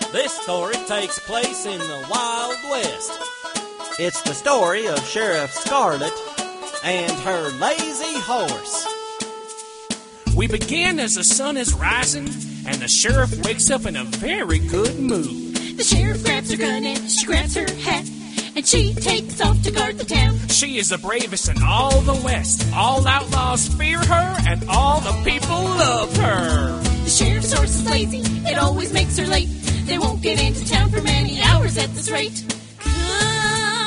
This story takes place in the Wild West. It's the story of Sheriff Scarlet and her lazy horse. We begin as the sun is rising, and the sheriff wakes up in a very good mood. The sheriff grabs her gun and she grabs her hat, and she takes off to guard the town. She is the bravest in all the West. All outlaws fear her, and all the people love her. The sheriff's horse is lazy, it always makes her late. They won't get into town for many hours at this rate. Come